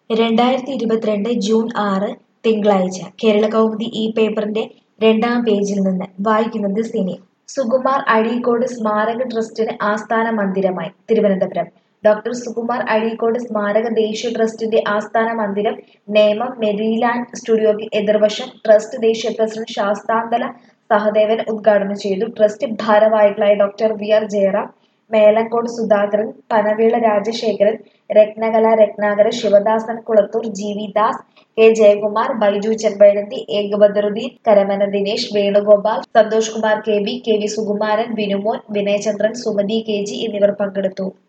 2022 June 6 തിങ്കളാഴ്ച കേരളകൗമുദി ഈ പേപ്പറിന്റെ രണ്ടാം പേജിൽ നിന്ന് വായിക്കുന്നത് സിനി. സുകുമാർ അഴീക്കോട് സ്മാരക ട്രസ്റ്റിന് ആസ്ഥാന മന്ദിരമായി തിരുവനന്തപുരം. ഡോക്ടർ സുകുമാർ അഴീക്കോട് സ്മാരക ദേശീയ ട്രസ്റ്റിന്റെ ആസ്ഥാന മന്ദിരം നേമം മെരിലാൻഡ് സ്റ്റുഡിയോയ്ക്ക് എതിർവശം ട്രസ്റ്റ് ദേശീയ പ്രസിഡന്റ് ശാസ്താംതല സഹദേവൻ ഉദ്ഘാടനം ചെയ്തു. ട്രസ്റ്റ് ഭാരവാഹികളായ doctor V R. Jayaram, Melankode Sudhakaran, Panavela Rajasekharan, Rathnakala Rathnakaran, Sivadasan Kulathoor, G V. Das, K. Jayakumar, Baiju Chempazhanthy, A. Badaruddeen, Karamana Dinesh, Venugopal, Santhosh Kumar K B., K V. Sukumaran, Binumon, Vinayachandran, Sumathi K G എന്നിവർ പങ്കെടുത്തു.